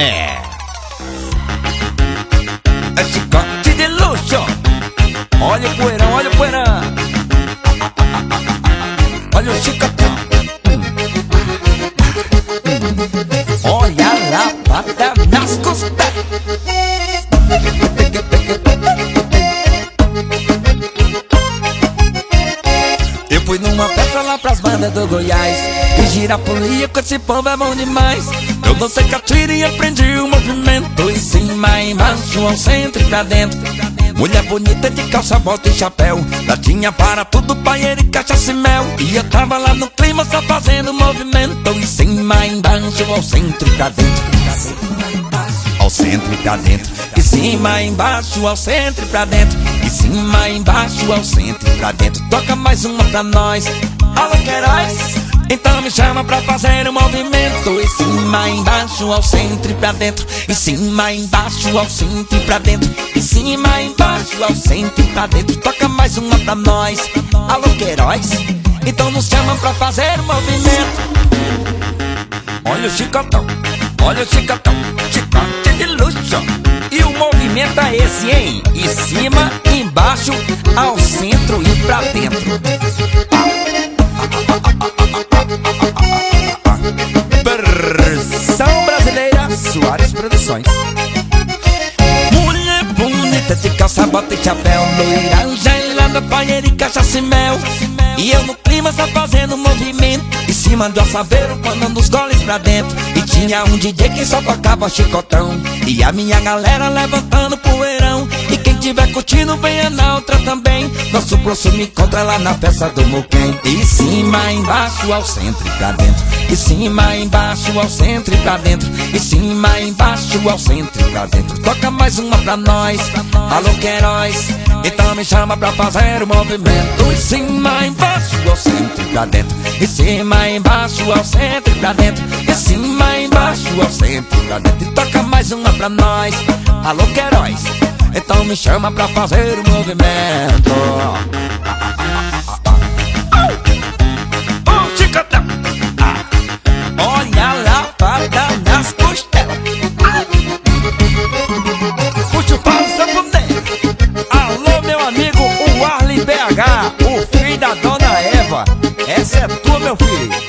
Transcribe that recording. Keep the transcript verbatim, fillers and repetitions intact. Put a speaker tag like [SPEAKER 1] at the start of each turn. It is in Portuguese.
[SPEAKER 1] É É chicote de luxo. Olha o poeirão, olha o poeirão. Olha o chicotão. Olha a lapada nas costas. Eu fui numa festa lá pras bandas do Goiás e Girapolia com esse povo é bom demais. Eu dancei catira e aprendi o movimento. Em cima, embaixo, ao centro e pra dentro. Mulher bonita de calça, bota e chapéu. Latinha para tudo, paieira e cachaça e mel. E eu tava lá no clima só fazendo movimento. Em cima, embaixo, ao centro e pra dentro. Ao centro e pra dentro. Em cima, embaixo, ao centro e pra dentro. Em cima, embaixo, ao centro e pra dentro. Toca mais uma pra nós. Alô, Queiroz, então me chama pra fazer o movimento. Em cima, embaixo, ao centro e pra dentro. Em cima, embaixo, ao centro e pra dentro. Em cima, embaixo, ao centro e pra dentro. Toca mais uma pra nós. Alô, Queiroz, então nos chama pra fazer o movimento. Olha o chicotão, olha o chicotão, chicote de luxo. E o movimento é esse, hein? Em cima, embaixo, ao centro e pra dentro. Versão brasileira, Soares Produções. Mulher bonita de calça, bota e chapéu, loira, gelada, paieira e cachaça e mel. E eu no clima só fazendo movimento. Em cima do assaveiro, mandando os goles pra dentro. E tinha um D J que só tocava chicotão. E a minha galera levantando poeirão. E quem tiver curtindo, venha na outra também. Nosso próximo me encontra lá na festa do Muquem. Em cima, embaixo, ao centro e pra dentro. Em cima, embaixo, ao centro e pra dentro. Em cima, embaixo, ao centro e pra dentro. Toca mais uma pra nós. Alô, Queiroz, então me chama pra fazer o movimento. Em cima, embaixo, ao centro e pra dentro. Em cima, embaixo, ao centro e pra dentro. Em cima, embaixo, ao centro e pra dentro. E toca mais uma pra nós. Alô, Queiroz, então me chama pra fazer o movimento. Oh, chicotão. Olha a lapada nas costelas. Puxa o pau, saponeiro. Alô, meu amigo, o Arlen B H, o filho da dona Eva. Essa é tua, meu filho.